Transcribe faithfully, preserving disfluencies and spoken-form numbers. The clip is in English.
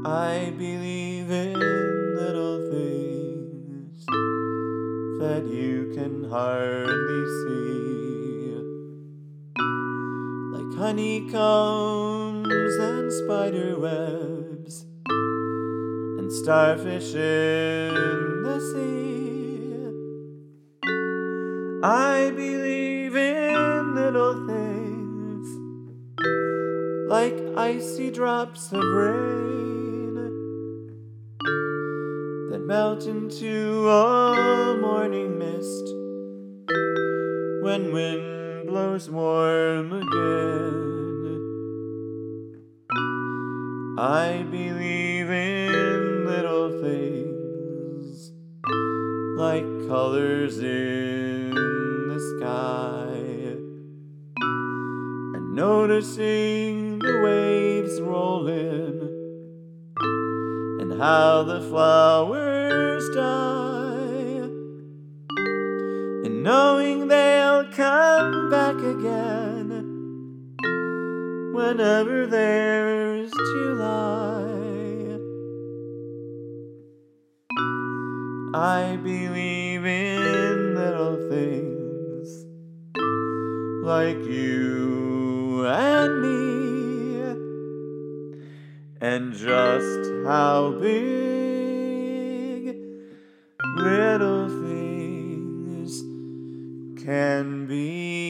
I believe in little things that you can hardly see, like honeycombs and spider webs and starfish in the sea. I believe in little things like icy drops of rain that melt into a morning mist when wind blows warm again. I believe in little things like colors in the sky and noticing the waves roll in and how the flowers die, and knowing they'll come back again whenever there's July. I believe in little things like you and me, and just how big little things can be.